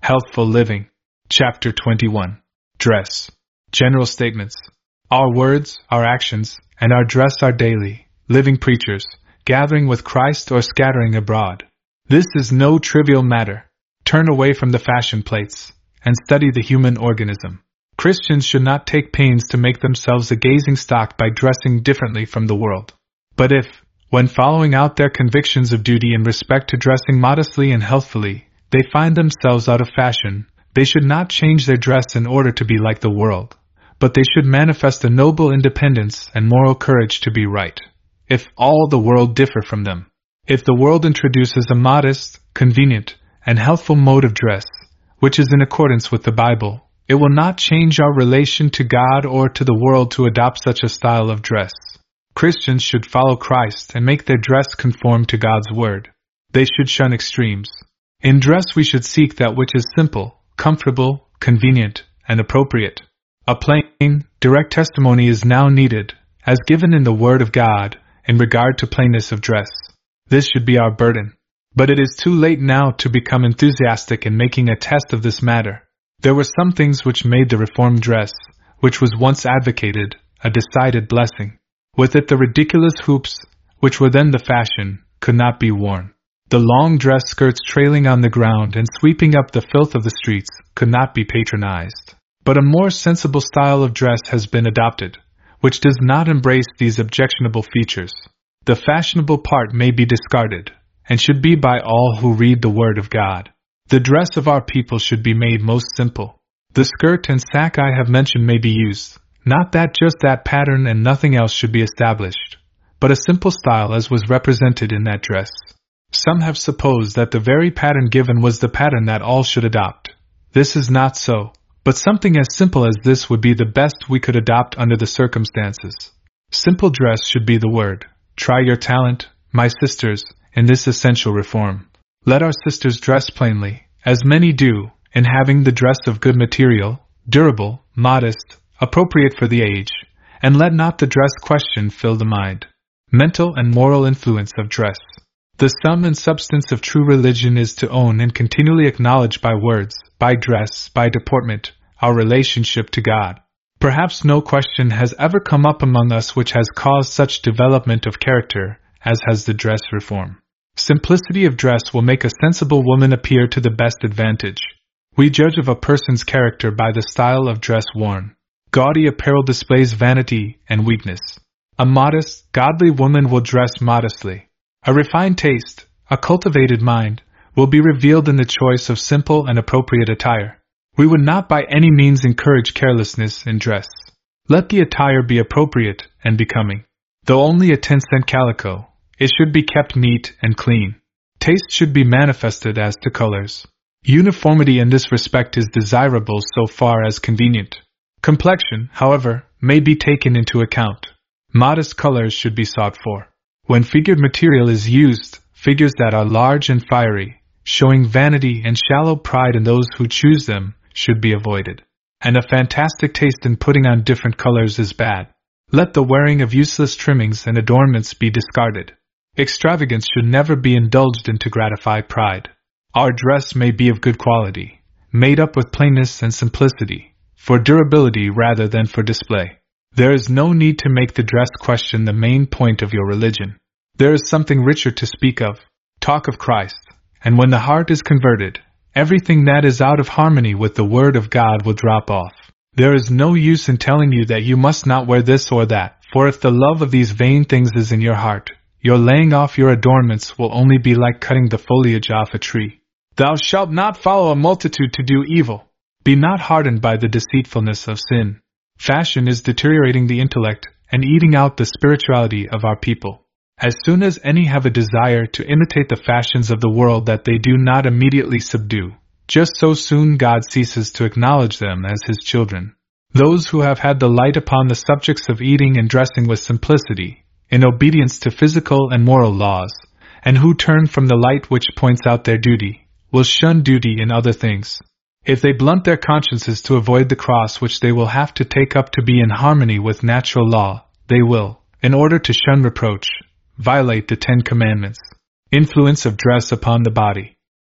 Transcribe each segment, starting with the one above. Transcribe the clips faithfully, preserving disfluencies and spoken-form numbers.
Healthful Living. Chapter twenty-one. Dress. General statements. Our words, our actions, and our dress are daily, living preachers, gathering with Christ or scattering abroad. This is no trivial matter. Turn away from the fashion plates, and study the human organism. Christians should not take pains to make themselves a gazing stock by dressing differently from the world. But if, when following out their convictions of duty in respect to dressing modestly and healthfully, they find themselves out of fashion, they should not change their dress in order to be like the world, but they should manifest a noble independence and moral courage to be right, if all the world differ from them. If the world introduces a modest, convenient, and healthful mode of dress, which is in accordance with the Bible, it will not change our relation to God or to the world to adopt such a style of dress. Christians should follow Christ and make their dress conform to God's word. They should shun extremes. In dress we should seek that which is simple, comfortable, convenient, and appropriate. A plain, direct testimony is now needed, as given in the Word of God, in regard to plainness of dress. This should be our burden. But it is too late now to become enthusiastic in making a test of this matter. There were some things which made the reformed dress, which was once advocated, a decided blessing. With it the ridiculous hoops, which were then the fashion, could not be worn. The long dress skirts trailing on the ground and sweeping up the filth of the streets could not be patronized. But a more sensible style of dress has been adopted, which does not embrace these objectionable features. The fashionable part may be discarded, and should be by all who read the Word of God. The dress of our people should be made most simple. The skirt and sack I have mentioned may be used, not that just that pattern and nothing else should be established, but a simple style as was represented in that dress. Some have supposed that the very pattern given was the pattern that all should adopt. This is not so, but something as simple as this would be the best we could adopt under the circumstances. Simple dress should be the word. Try your talent, my sisters, in this essential reform. Let our sisters dress plainly, as many do, in having the dress of good material, durable, modest, appropriate for the age, and let not the dress question fill the mind. Mental and moral influence of dress. The sum and substance of true religion is to own and continually acknowledge by words, by dress, by deportment, our relationship to God. Perhaps no question has ever come up among us which has caused such development of character as has the dress reform. Simplicity of dress will make a sensible woman appear to the best advantage. We judge of a person's character by the style of dress worn. Gaudy apparel displays vanity and weakness. A modest, godly woman will dress modestly. A refined taste, a cultivated mind, will be revealed in the choice of simple and appropriate attire. We would not by any means encourage carelessness in dress. Let the attire be appropriate and becoming. Though only a ten-cent calico, it should be kept neat and clean. Taste should be manifested as to colors. Uniformity in this respect is desirable so far as convenient. Complexion, however, may be taken into account. Modest colors should be sought for. When figured material is used, figures that are large and fiery, showing vanity and shallow pride in those who choose them, should be avoided. And a fantastic taste in putting on different colors is bad. Let the wearing of useless trimmings and adornments be discarded. Extravagance should never be indulged in to gratify pride. Our dress may be of good quality, made up with plainness and simplicity, for durability rather than for display. There is no need to make the dress question the main point of your religion. There is something richer to speak of. Talk of Christ, and when the heart is converted, everything that is out of harmony with the Word of God will drop off. There is no use in telling you that you must not wear this or that, for if the love of these vain things is in your heart, your laying off your adornments will only be like cutting the foliage off a tree. Thou shalt not follow a multitude to do evil. Be not hardened by the deceitfulness of sin. Fashion is deteriorating the intellect and eating out the spirituality of our people. As soon as any have a desire to imitate the fashions of the world that they do not immediately subdue, just so soon God ceases to acknowledge them as His children. Those who have had the light upon the subjects of eating and dressing with simplicity, in obedience to physical and moral laws, and who turn from the light which points out their duty, will shun duty in other things. If they blunt their consciences to avoid the cross which they will have to take up to be in harmony with natural law, they will, in order to shun reproach, violate the Ten Commandments. Influence of dress upon the body.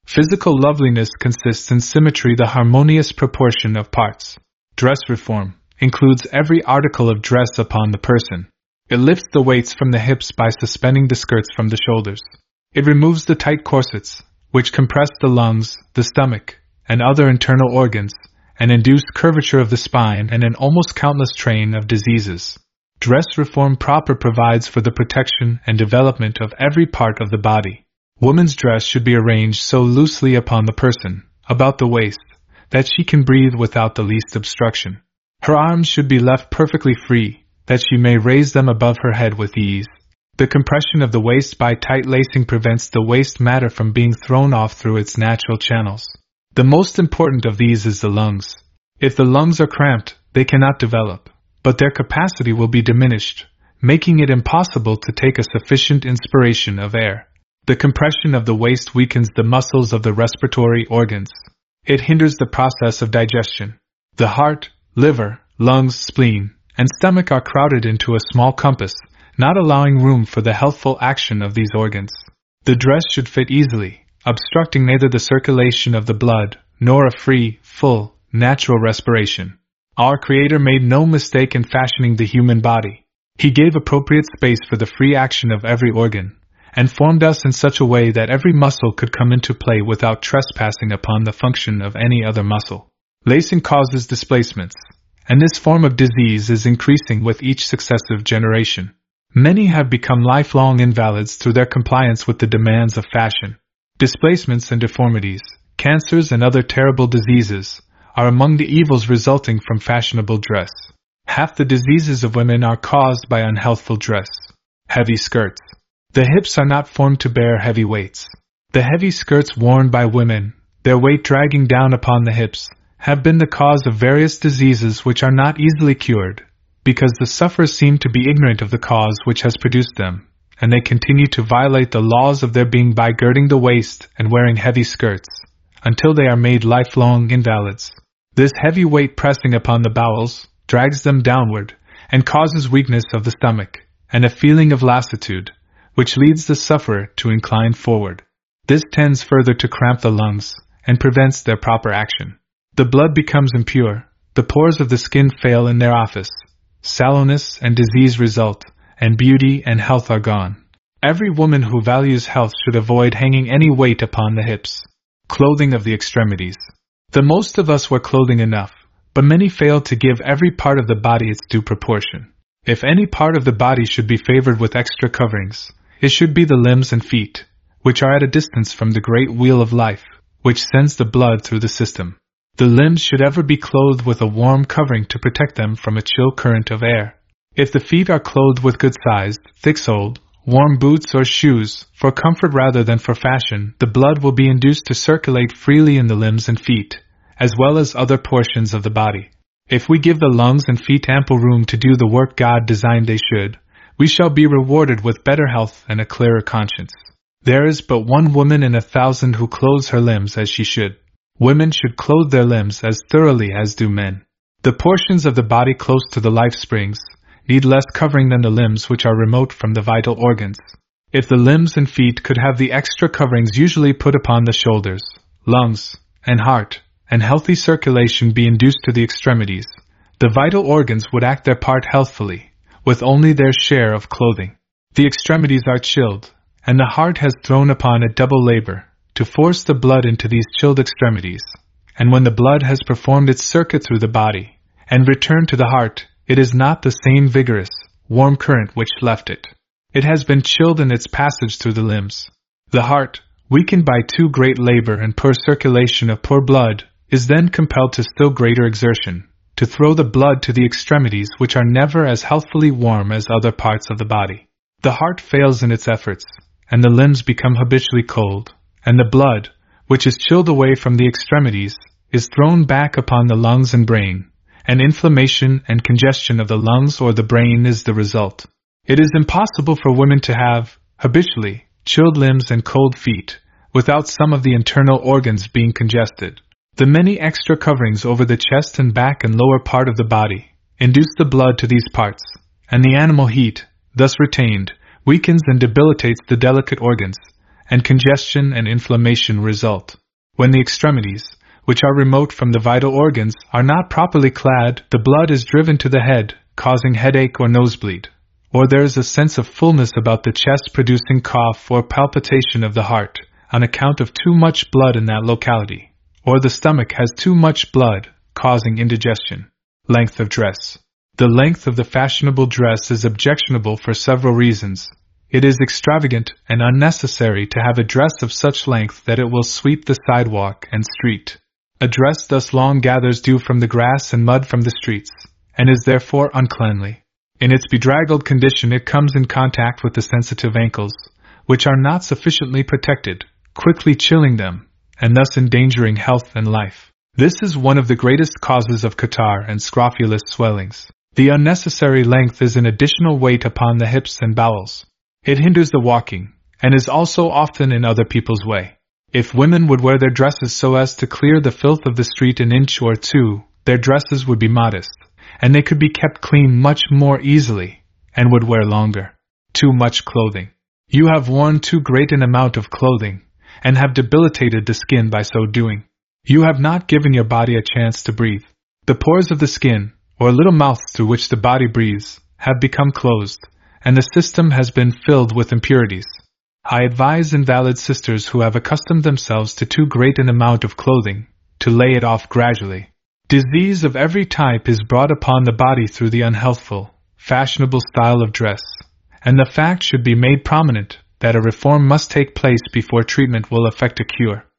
Physical loveliness consists in symmetry, the harmonious proportion of parts. Dress reform includes every article of dress upon the person. It lifts the weights from the hips by suspending the skirts from the shoulders. It removes the tight corsets, which compress the lungs, the stomach, and other internal organs, and induce curvature of the spine and an almost countless train of diseases. Dress reform proper provides for the protection and development of every part of the body. Woman's dress should be arranged so loosely upon the person, about the waist, that she can breathe without the least obstruction. Her arms should be left perfectly free, that she may raise them above her head with ease. The compression of the waist by tight lacing prevents the waste matter from being thrown off through its natural channels. The most important of these is the lungs. If the lungs are cramped, they cannot develop, but their capacity will be diminished, making it impossible to take a sufficient inspiration of air. The compression of the waist weakens the muscles of the respiratory organs. It hinders the process of digestion. The heart, liver, lungs, spleen, and stomach are crowded into a small compass, not allowing room for the healthful action of these organs. The dress should fit easily, obstructing neither the circulation of the blood, nor a free, full, natural respiration. Our Creator made no mistake in fashioning the human body. He gave appropriate space for the free action of every organ, and formed us in such a way that every muscle could come into play without trespassing upon the function of any other muscle. Lacing causes displacements, and this form of disease is increasing with each successive generation. Many have become lifelong invalids through their compliance with the demands of fashion. Displacements and deformities, cancers and other terrible diseases, are among the evils resulting from fashionable dress. Half the diseases of women are caused by unhealthful dress. Heavy skirts. The hips are not formed to bear heavy weights. The heavy skirts worn by women, their weight dragging down upon the hips, have been the cause of various diseases which are not easily cured, because the sufferers seem to be ignorant of the cause which has produced them, and they continue to violate the laws of their being by girding the waist and wearing heavy skirts, until they are made lifelong invalids. This heavy weight pressing upon the bowels drags them downward, and causes weakness of the stomach, and a feeling of lassitude, which leads the sufferer to incline forward. This tends further to cramp the lungs, and prevents their proper action. The blood becomes impure, the pores of the skin fail in their office, sallowness and disease result, and beauty and health are gone. Every woman who values health should avoid hanging any weight upon the hips. Clothing of the extremities. The most of us wear clothing enough, but many fail to give every part of the body its due proportion. If any part of the body should be favored with extra coverings, it should be the limbs and feet, which are at a distance from the great wheel of life, which sends the blood through the system. The limbs should ever be clothed with a warm covering to protect them from a chill current of air. If the feet are clothed with good-sized, thick-soled, warm boots or shoes, for comfort rather than for fashion, the blood will be induced to circulate freely in the limbs and feet, as well as other portions of the body. If we give the lungs and feet ample room to do the work God designed they should, we shall be rewarded with better health and a clearer conscience. There is but one woman in a thousand who clothes her limbs as she should. Women should clothe their limbs as thoroughly as do men. The portions of the body close to the life springs need less covering than the limbs which are remote from the vital organs. If the limbs and feet could have the extra coverings usually put upon the shoulders, lungs, and heart, and healthy circulation be induced to the extremities, the vital organs would act their part healthfully, with only their share of clothing. The extremities are chilled, and the heart has thrown upon it double labor, to force the blood into these chilled extremities, and when the blood has performed its circuit through the body, and returned to the heart, it is not the same vigorous, warm current which left it. It has been chilled in its passage through the limbs. The heart, weakened by too great labor and poor circulation of poor blood, is then compelled to still greater exertion, to throw the blood to the extremities which are never as healthfully warm as other parts of the body. The heart fails in its efforts, and the limbs become habitually cold, and the blood, which is chilled away from the extremities, is thrown back upon the lungs and brain, and inflammation and congestion of the lungs or the brain is the result. It is impossible for women to have, habitually, chilled limbs and cold feet, without some of the internal organs being congested. The many extra coverings over the chest and back and lower part of the body induce the blood to these parts, and the animal heat, thus retained, weakens and debilitates the delicate organs, and congestion and inflammation result. When the extremities, which are remote from the vital organs, are not properly clad, the blood is driven to the head, causing headache or nosebleed. Or there is a sense of fullness about the chest producing cough or palpitation of the heart, on account of too much blood in that locality. Or the stomach has too much blood, causing indigestion. Length of dress. The length of the fashionable dress is objectionable for several reasons. It is extravagant and unnecessary to have a dress of such length that it will sweep the sidewalk and street. A dress thus long gathers dew from the grass and mud from the streets, and is therefore uncleanly. In its bedraggled condition it comes in contact with the sensitive ankles, which are not sufficiently protected, quickly chilling them, and thus endangering health and life. This is one of the greatest causes of catarrh and scrofulous swellings. The unnecessary length is an additional weight upon the hips and bowels. It hinders the walking, and is also often in other people's way. If women would wear their dresses so as to clear the filth of the street an inch or two, their dresses would be modest, and they could be kept clean much more easily, and would wear longer. Too much clothing. You have worn too great an amount of clothing, and have debilitated the skin by so doing. You have not given your body a chance to breathe. The pores of the skin, or little mouths through which the body breathes, have become closed, and the system has been filled with impurities. I advise invalid sisters who have accustomed themselves to too great an amount of clothing, to lay it off gradually. Disease of every type is brought upon the body through the unhealthful, fashionable style of dress, and the fact should be made prominent that a reform must take place before treatment will effect a cure.